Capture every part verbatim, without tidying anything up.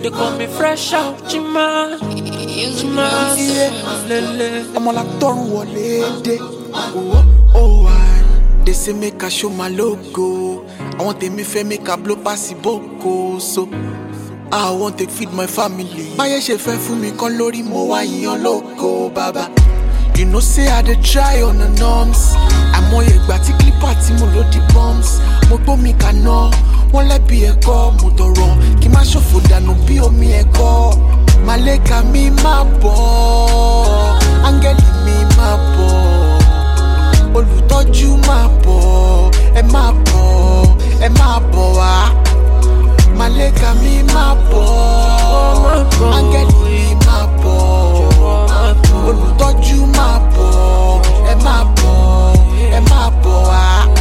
They call me fresh out, Chima. Chima, yeah, lele. I'm all like torn wale day. Oh, oh, I. They say make I show my logo. I want them if I make a blow pass boko. So I want to feed my family. Baye she fe fún mi kan lórí mo wá yan loco, baba. You know say I dey try on the norms. I'm on ìgbà tí clipper tí mo load the bombs. Mo gbó mi kaná, wọ́n lẹ́bi ẹ̀kọ́. Mo tọrọ kí má ṣòfò dànù bí omi ẹ̀kọ́. Màlẹ́kà mi máa bọ̀, áńgẹ́lì mi máa bọ̀, olùtọ́jú máa bọ̀, ẹ máa bọ̀, ẹ máa bọ̀ wá. Màlẹ́kà mi máa bọ̀, áńgẹ́lì mi máa bọ̀, olùtọ́jú máa bọ̀, ẹ máa bọ̀, ẹ máa bọ̀ wá.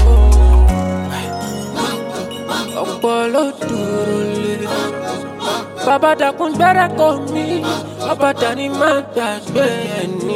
Ọ̀pọ̀ ló dúró lé. Bàbá dákun gbẹ́rẹ́ kọ́ mi, bàbá dání má gbàgbé ẹni.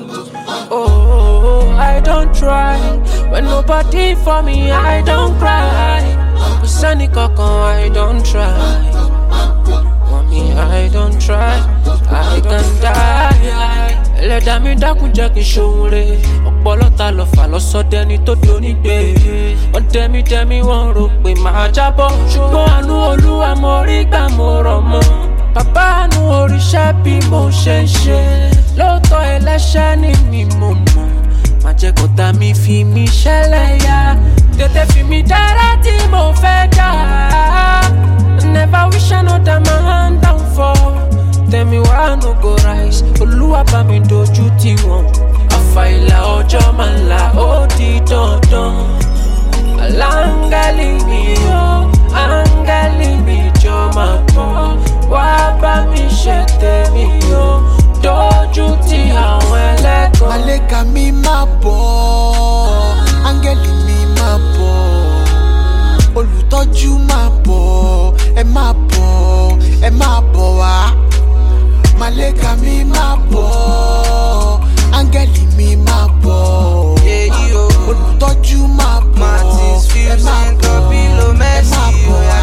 Oh, I don't try. When nobody for me, I don't cry. Kò sẹ́ni kankan, I don't try. Mommy, I don't try. I can die. Ẹlẹ́dàá mi dákun jẹ́ kí n ṣohun re. Ọ̀pọ̀lọ́ta lọ fà lọ́sọdẹ ni tó di onígbé. Wọ́n dẹ́mi dẹ́mi wọ́n rò pé màá jábọ́. Ṣùgbọ́n àánú Olúwa mo rí gbà mo rọ̀ mọ́. Bàbá àánú oríṣẹ́ bí mo ṣe ń ṣe. Lóòótọ́ ẹlẹ́ṣẹ̀ ni mi mo mọ̀. Má jẹ́ kó ta mi fi mi ṣẹlẹ̀ yá. Tètè fi mi dára tí mo fẹ́ dá. Never wish another man down for. Tell me why I no go rise. Olúwa bá mi dojú tì wọ́n. Àfàìlà ọjọ́ máa ń là ó di dandan. Áńgẹ́lì mi o, áńgẹ́lì mi jọ máa bọ̀. Wá bá mi ṣe tèmi o, dojú tì àwọn ẹlẹ́gàn. Màlẹ́kà mi máa bọ̀, áńgẹ́lì mi máa bọ̀, olùtọ́jú máa bọ̀, ẹ máa bọ̀, ẹ máa bọ̀ wá. Màlẹ́kà mi máa bọ̀, áńgẹ́lì mi máa bọ̀, olùtọ́jú máa bọ̀, ẹ máa bọ̀, ẹ máa bọ̀ wá.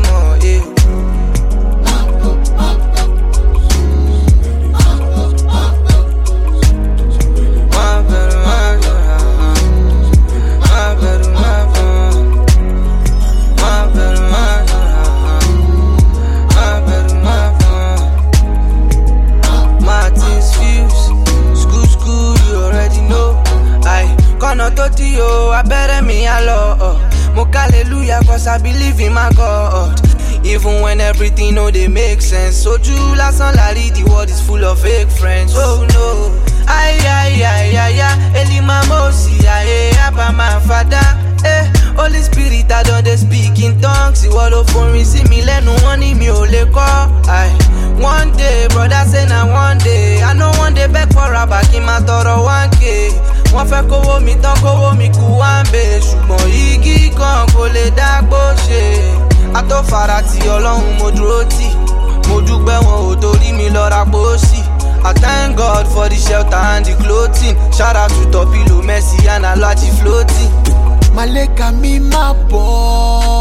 I better me a lot. Mo hallelujah, cause I believe in my God. Even when everything no they make sense. So you last on lari, the world is full of fake friends. Oh no, ay ay ay ay ay, Elima Mosi, ay ay, Abba my father. Eh, Holy Spirit, I don't they speak in tongues. You all of me, see me let no one in me ole call. Ay, one day, brother say na one day. I know one day back for a back in my toro one K. Wọ́n fẹ́ kówó mi tán kówó mi kú wá ń bè. Ṣùgbọ́n igi kan kò lè dágbó ṣe. Atófara tí Ọlọ́run mo dúró tì. Mo dúpẹ́ wọn ò torí mi lọ ra pósí. I thank God for the shelter and the clothing. Shout out to Topilo, Messi and Alaji floating. Màlẹ́kà mi máa bọ̀.